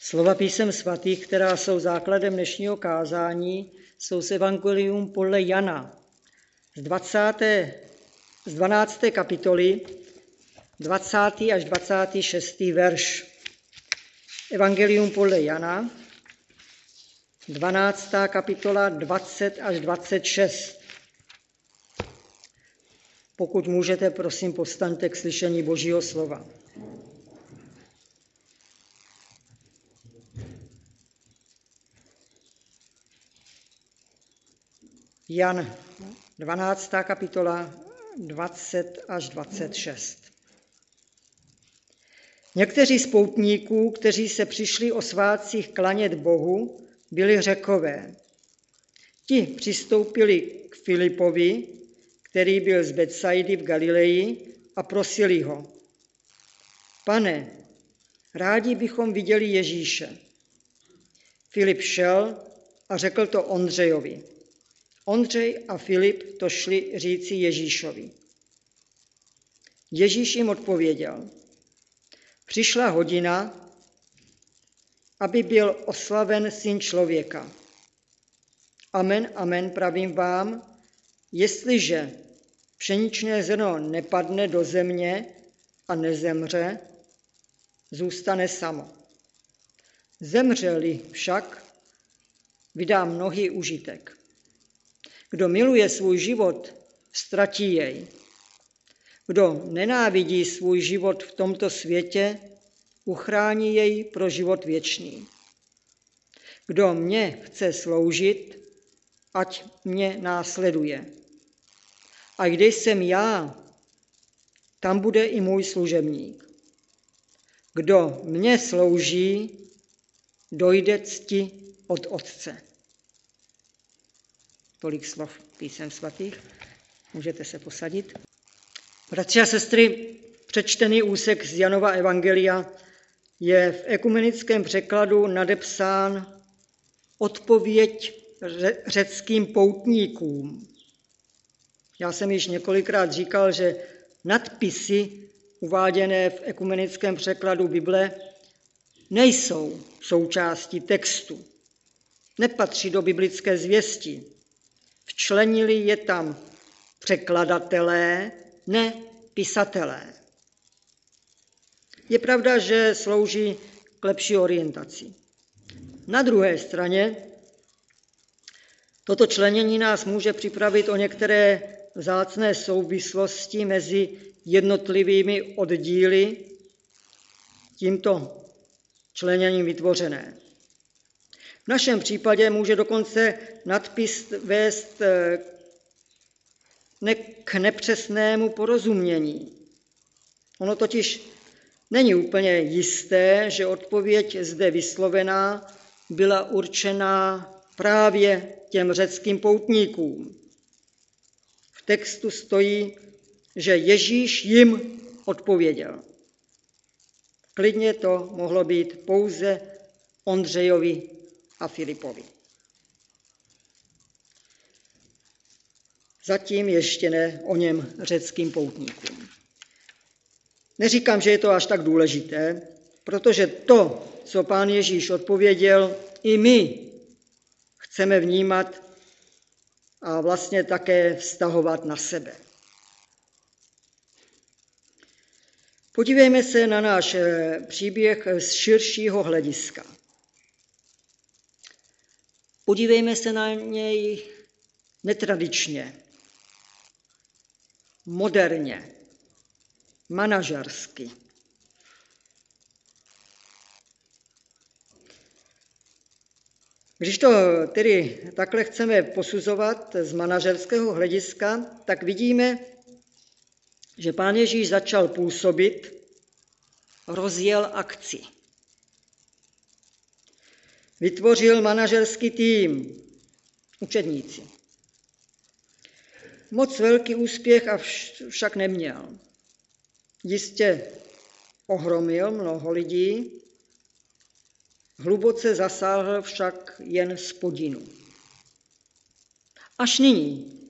Slova písem svatých, která jsou základem dnešního kázání, jsou z Evangelium podle Jana z 12. kapitoly, 20. až 26. verš. Evangelium podle Jana, 12. kapitola, 20 až 26. Pokud můžete, prosím, povstaňte k slyšení Božího slova. Jan, 12. kapitola, 20 až 26. Někteří z poutníků, kteří se přišli o svátcích klanět Bohu, byli Řekové. Ti přistoupili k Filipovi, který byl z Betsaidy v Galileji, a prosili ho: Pane, rádi bychom viděli Ježíše. Filip šel a řekl to Ondřejovi. Ondřej a Filip to šli říci Ježíšovi. Ježíš jim odpověděl: Přišla hodina, aby byl oslaven Syn člověka. Amen, amen, pravím vám, jestliže pšeničné zrno nepadne do země a nezemře, zůstane samo. Zemře-li však, vydá mnohý užitek. Kdo miluje svůj život, ztratí jej. Kdo nenávidí svůj život v tomto světě, uchrání jej pro život věčný. Kdo mě chce sloužit, ať mě následuje. A kde jsem já, tam bude i můj služebník. Kdo mě slouží, dojde cti od Otce. Tolik slov písem svatých. Můžete se posadit. Bratři a sestry, přečtený úsek z Janova evangelia je v ekumenickém překladu nadepsán Odpověď řeckým poutníkům. Já jsem již několikrát říkal, že nadpisy uváděné v ekumenickém překladu Bible nejsou součástí textu. Nepatří do biblické zvěsti. Včlenili je tam překladatelé, ne pisatelé. Je pravda, že slouží k lepší orientaci. Na druhé straně toto členění nás může připravit o některé vzácné souvislosti mezi jednotlivými oddíly tímto členěním vytvořené. V našem případě může dokonce nadpis vést k nepřesnému porozumění. Ono totiž není úplně jisté, že odpověď zde vyslovená byla určená právě těm řeckým poutníkům. V textu stojí, že Ježíš jim odpověděl. Klidně to mohlo být pouze Ondřejovi a Filipovi. Zatím ještě ne o něm řeckým poutníkům. Neříkám, že je to až tak důležité, protože to, co Pán Ježíš odpověděl, i my chceme vnímat a vlastně také vztahovat na sebe. Podívejme se na náš příběh z širšího hlediska. Podívejme se na něj netradičně, moderně, manažersky. Když to tedy takhle chceme posuzovat z manažerského hlediska, tak vidíme, že Pán Ježíš začal působit, rozjel akci. Vytvořil manažerský tým, učedníci. Moc velký úspěch však neměl. Jistě ohromil mnoho lidí, hluboce zasáhl však jen spodinu. Až nyní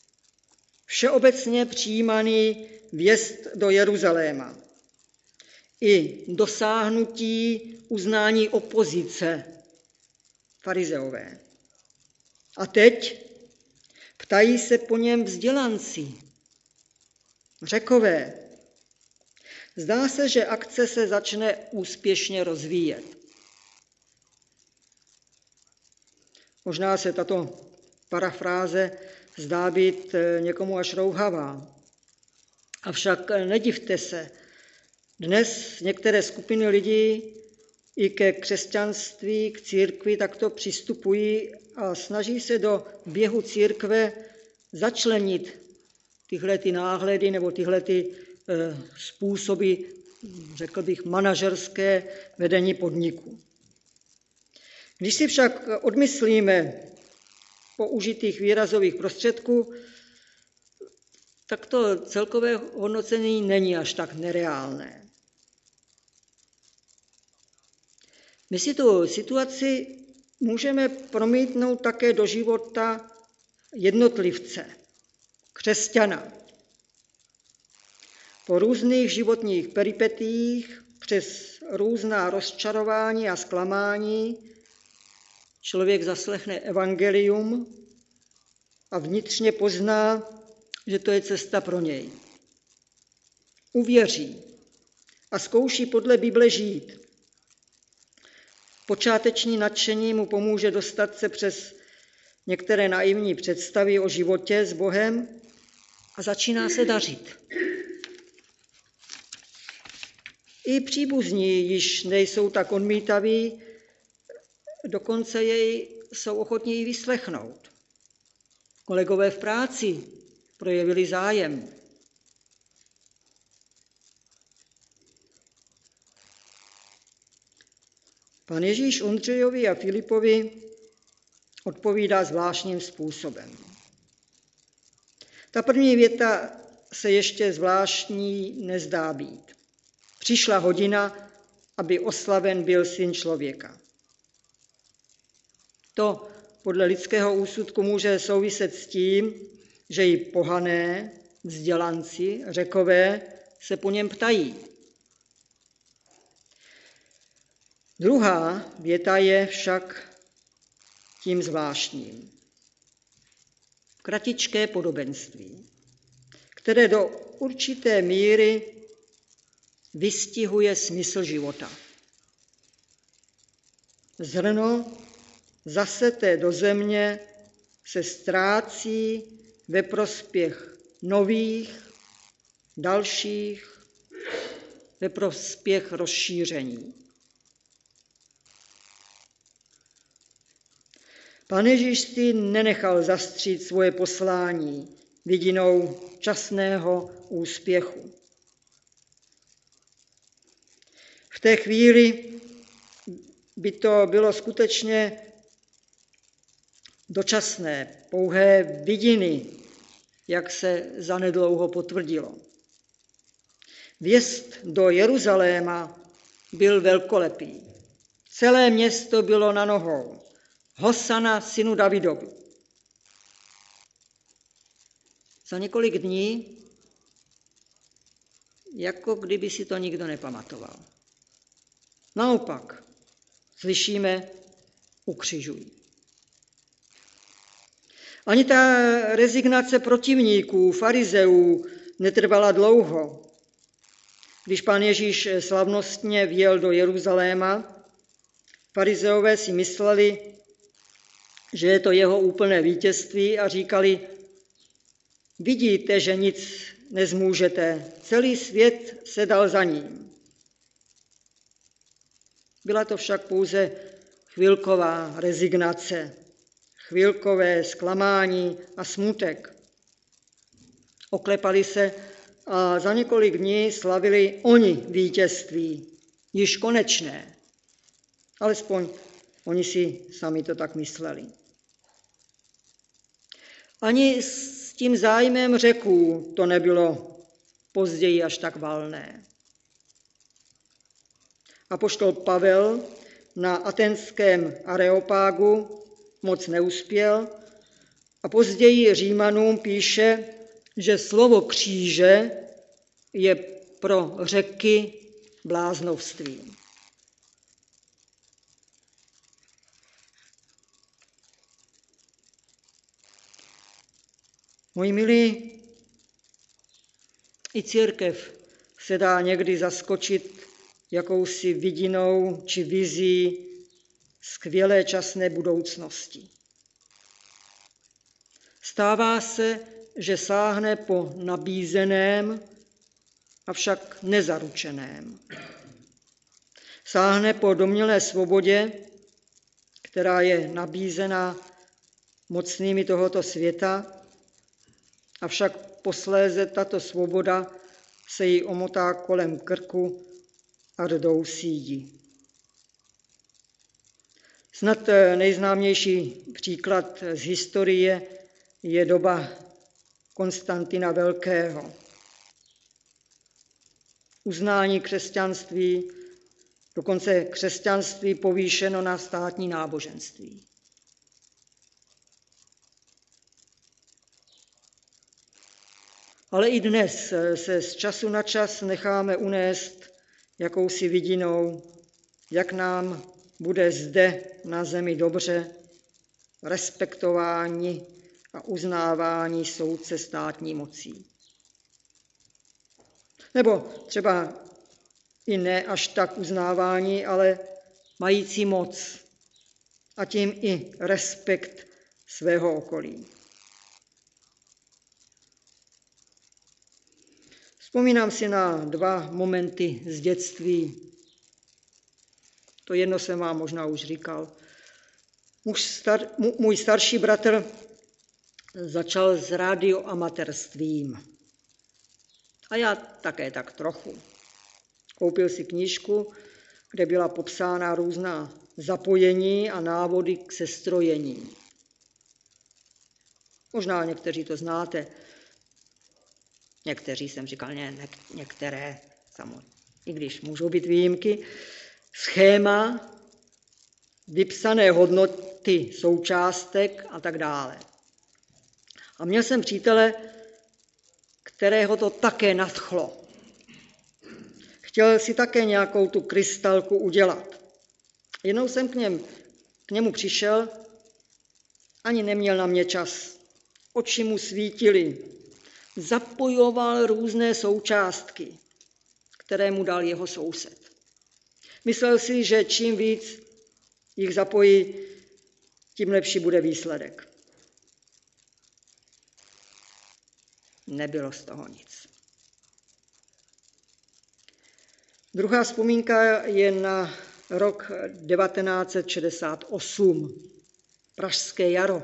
všeobecně přijímaný vjezd do Jeruzaléma. i dosáhnutí uznání opozice, farizeové. A teď ptají se po něm vzdělanci, Řekové. Zdá se, že akce se začne úspěšně rozvíjet. Možná se tato parafráze zdá být někomu až rouhavá. Avšak nedivte se, dnes některé skupiny lidí i ke křesťanství, k církvi takto přistupují a snaží se do běhu církve začlenit tyhle ty náhledy nebo tyhle ty způsoby, řekl bych, manažerské vedení podniku. Když si však odmyslíme použitých výrazových prostředků, tak to celkové hodnocení není až tak nereálné. My si tu situaci můžeme promítnout také do života jednotlivce, křesťana. Po různých životních peripetiích, přes různá rozčarování a zklamání, člověk zaslechne evangelium a vnitřně pozná, že to je cesta pro něj. Uvěří a zkouší podle Bible žít. Počáteční nadšení mu pomůže dostat se přes některé naivní představy o životě s Bohem a začíná se dařit. I příbuzní již nejsou tak odmítaví, dokonce jej jsou ochotní i vyslechnout. Kolegové v práci projevili zájem. Pan Ježíš Ondřejovi a Filipovi odpovídá zvláštním způsobem. Ta první věta se ještě zvláštní nezdá být. Přišla hodina, aby oslaven byl Syn člověka. To podle lidského úsudku může souviset s tím, že i pohané, vzdělanci, Řekové se po něm ptají. Druhá věta je však tím zvláštním. Kratičké podobenství, které do určité míry vystihuje smysl života. Zrno zaseté do země se ztrácí ve prospěch nových, dalších, ve prospěch rozšíření. Pán Ježíš si nenechal zastřít svoje poslání vidinou časného úspěchu. V té chvíli by to bylo skutečně dočasné, pouhé vidiny, jak se zanedlouho potvrdilo. Vjezd do Jeruzaléma byl velkolepý. Celé město bylo na nohou. Hosana synu Davidovi. Za několik dní, jako kdyby si to nikdo nepamatoval. Naopak, slyšíme, ukřižují. Ani ta rezignace protivníků, farizeů, netrvala dlouho. Když pán Ježíš slavnostně vjel do Jeruzaléma, farizeové si mysleli, že je to jeho úplné vítězství a říkali, vidíte, že nic nezmůžete, celý svět se dal za ním. Byla to však pouze chvilková rezignace, chvilkové zklamání a smutek. Oklepali se a za několik dní slavili oni vítězství, již konečné. Alespoň oni si sami to tak mysleli. Ani s tím zájmem Řeků to nebylo později až tak valné. Apoštol Pavel na aténském Areopágu moc neuspěl a později Římanům píše, že slovo kříže je pro Řeky bláznovstvím. Moji milí, i církev se dá někdy zaskočit jakousi vidinou či vizí skvělé časné budoucnosti. Stává se, že sáhne po nabízeném, avšak nezaručeném. Sáhne po domnělé svobodě, která je nabízena mocnými tohoto světa, avšak posléze tato svoboda se jí omotá kolem krku a rdousí ji. Snad nejznámější příklad z historie je doba Konstantina Velkého. Uznání křesťanství, dokonce křesťanství povýšeno na státní náboženství. Ale i dnes se z času na čas necháme unést jakousi vidinou, jak nám bude zde na zemi dobře, respektování a uznávání soudce státní mocí. Nebo třeba i ne až tak uznávání, ale mající moc a tím i respekt svého okolí. Vzpomínám si na 2 momenty z dětství. To jedno jsem vám možná už říkal. Můj starší bratr začal s radioamatérstvím. A já také tak trochu. Koupil si knížku, kde byla popsána různá zapojení a návody k sestrojení. Možná někteří to znáte. Někteří jsem říkal, ne, některé, samozřejmě, i když můžou být výjimky. Schéma, vypsané hodnoty součástek a tak dále. A měl jsem přítele, kterého to také nadchlo. Chtěl si také nějakou tu krystalku udělat. Jednou jsem k němu přišel, ani neměl na mě čas. Oči mu svítily. Zapojoval různé součástky, které mu dal jeho soused. Myslel si, že čím víc jich zapojí, tím lepší bude výsledek. Nebylo z toho nic. Druhá vzpomínka je na rok 1968, Pražské jaro.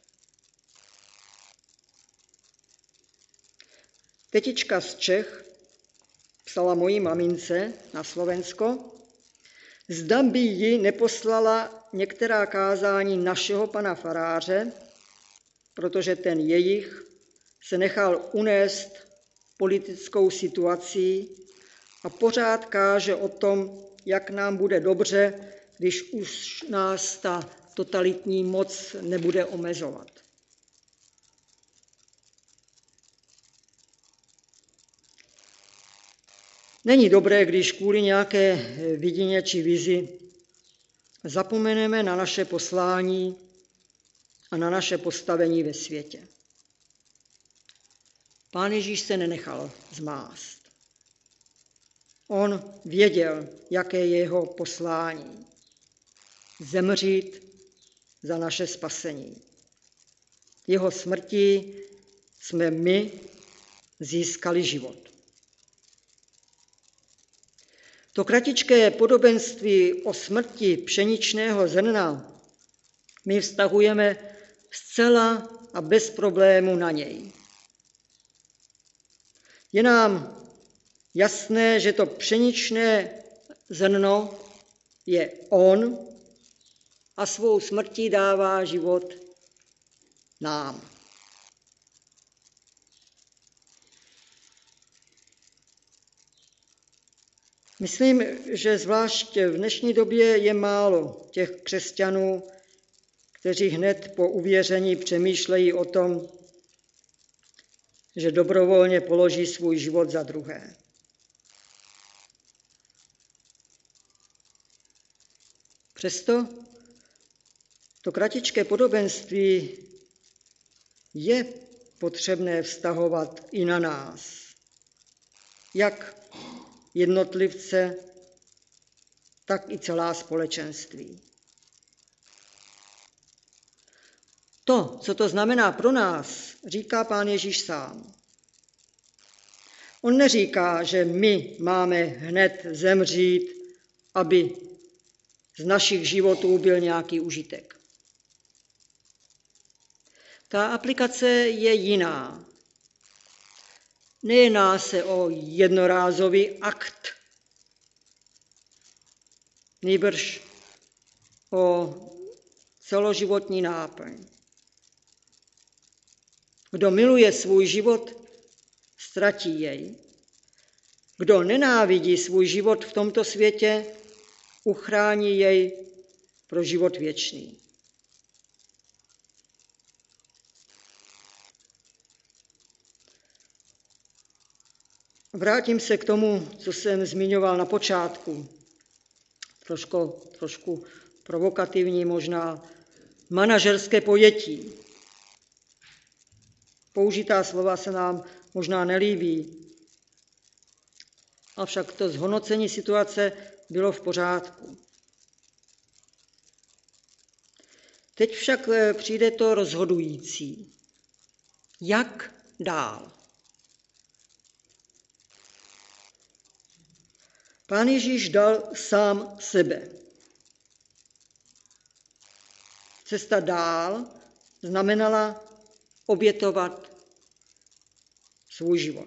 Tetička z Čech psala mojí mamince na Slovensko, zda by ji neposlala některá kázání našeho pana faráře, protože ten jejich se nechal unést politickou situací a pořád káže o tom, jak nám bude dobře, když už nás ta totalitní moc nebude omezovat. Není dobré, když kvůli nějaké vidině či vizi zapomeneme na naše poslání a na naše postavení ve světě. Pán Ježíš se nenechal zmást. On věděl, jaké je jeho poslání. Zemřít za naše spasení. Jeho smrtí jsme my získali život. To kratičké podobenství o smrti pšeničného zrna my vztahujeme zcela a bez problému na něj. Je nám jasné, že to pšeničné zrno je on a svou smrtí dává život nám. Myslím, že zvlášť v dnešní době je málo těch křesťanů, kteří hned po uvěření přemýšlejí o tom, že dobrovolně položí svůj život za druhé. Přesto to kratičké podobenství je potřebné vztahovat i na nás, jak jednotlivce, tak i celá společenství. To, co to znamená pro nás, říká Pán Ježíš sám. On neříká, že my máme hned zemřít, aby z našich životů byl nějaký užitek. Ta aplikace je jiná. Nejedná se o jednorázový akt, nýbrž o celoživotní náplň. Kdo miluje svůj život, ztratí jej. Kdo nenávidí svůj život v tomto světě, uchrání jej pro život věčný. Vrátím se k tomu, co jsem zmiňoval na počátku. Trošku provokativní možná manažerské pojetí. Použitá slova se nám možná nelíbí, avšak to zhodnocení situace bylo v pořádku. Teď však přijde to rozhodující. Jak dál? Pán Ježíš dal sám sebe. Cesta dál znamenala obětovat svůj život.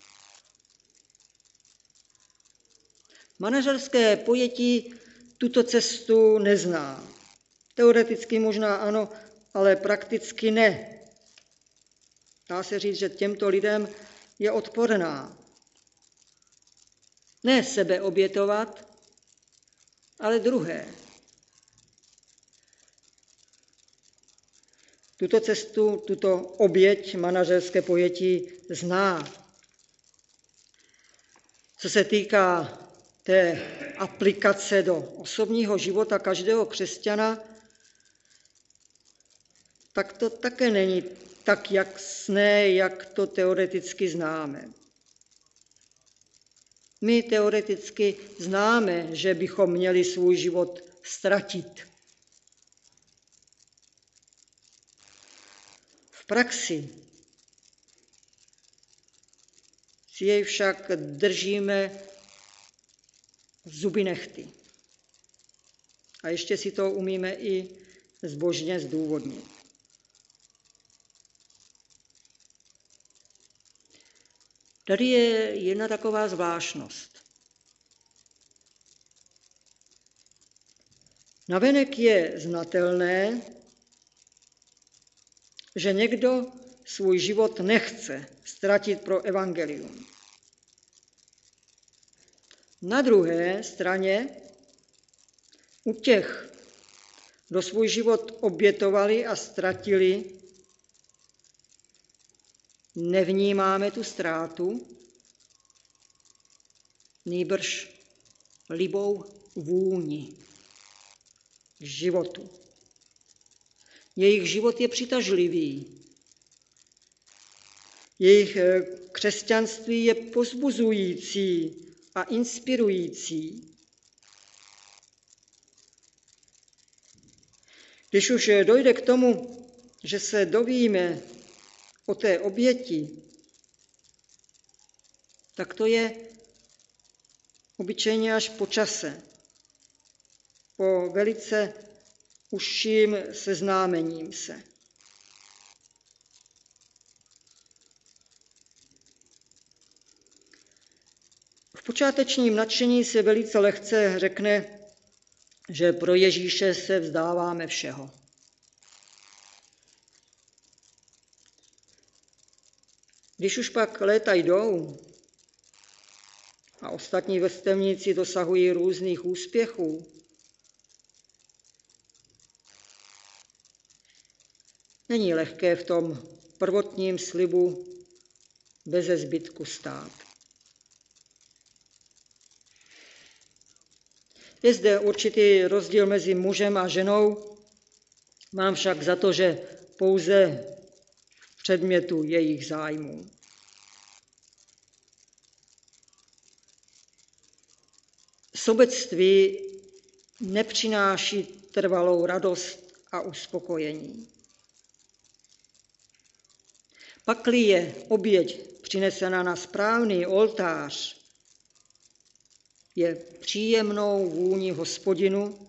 Manažerské pojetí tuto cestu nezná. Teoreticky možná ano, ale prakticky ne. Dá se říct, že těmto lidem je odporná. Ne sebe obětovat, ale druhé. Tuto cestu, tuto oběť manažerské pojetí zná. Co se týká té aplikace do osobního života každého křesťana, tak to také není tak jasné, jak to teoreticky známe. My teoreticky známe, že bychom měli svůj život ztratit. V praxi si jej však držíme zuby nehty. A ještě si to umíme i zbožně zdůvodnit. Tady je jedna taková zvláštnost. Navenek je znatelné, že někdo svůj život nechce ztratit pro evangelium. Na druhé straně u těch, kdo svůj život obětovali a ztratili, nevnímáme tu ztrátu, nýbrž libou vůni k životu. Jejich život je přitažlivý. Jejich křesťanství je povzbuzující a inspirující. Když už dojde k tomu, že se dovíme o té oběti, tak to je obyčejně až po čase, po velice užším seznámením se. V počátečním nadšení se velice lehce řekne, že pro Ježíše se vzdáváme všeho. Když už pak léta jdou a ostatní vrstevníci dosahují různých úspěchů, není lehké v tom prvotním slibu beze zbytku stát. Je zde určitý rozdíl mezi mužem a ženou, mám však za to, že pouze v předmětu jejich zájmů. Sobectví nepřináší trvalou radost a uspokojení. Pakli je oběť přinesena na správný oltář, je příjemnou vůní Hospodinu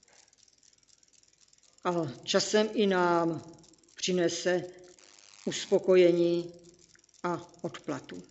a časem i nám přinese uspokojení a odplatu.